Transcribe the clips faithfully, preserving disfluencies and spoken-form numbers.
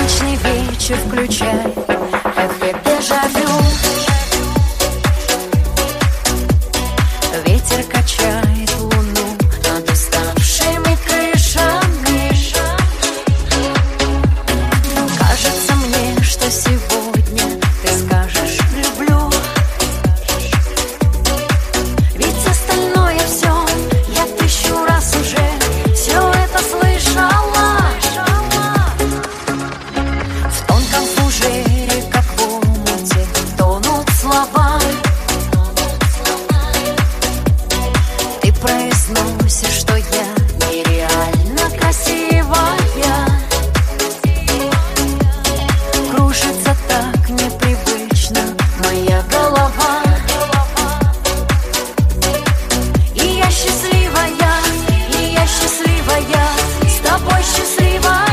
Солнечный вечер включай, эффект дежавю. Ветер качает луну над уставшими крышами. Кажется мне, что сегодня ты скажешь «люблю». Ведь остальное все я тысячу раз уже все это слышала. В тонком фужере, как в омуте, тонут слова. Ты произносишь, что я нереально красивая. Кружится так непривычно моя голова. И я счастливая, и я счастливая, с тобой счастливая.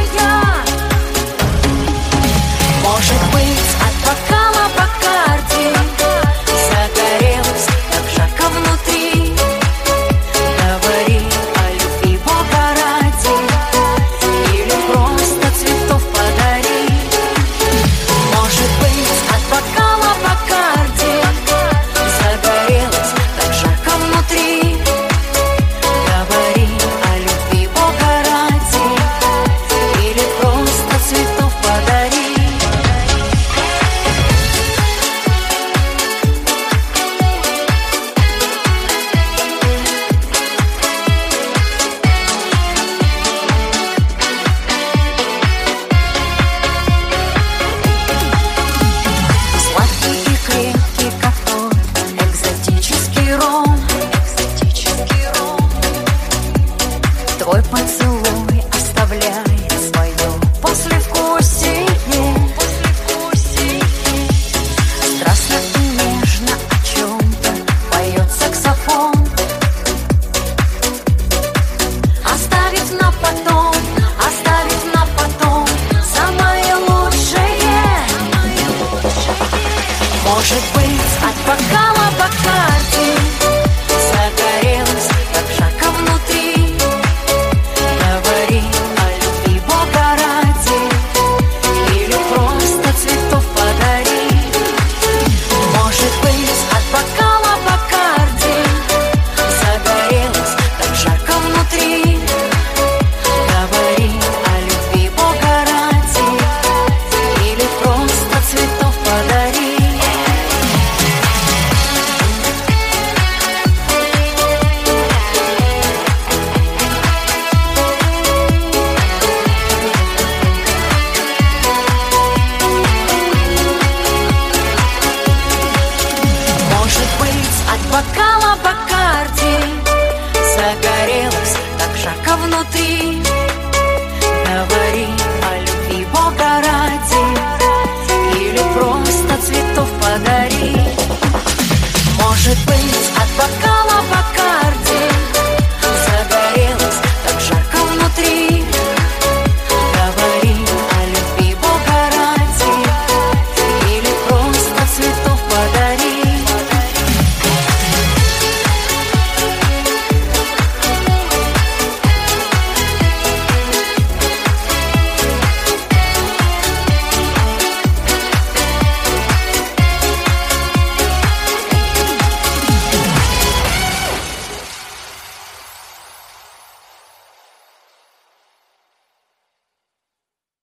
Может быть, от бокала Бакарди загорелась так жарко внутри. Говори о любви Бога ради, или просто цветов подари. Может быть, от бокала Бакарди загорелась так жарко внутри. Говори о любви Бога ради, или просто цветов подари. Сладкий и крепкий, как тот экзотический ром. Твой поцелуй оставляет свое послевкусие.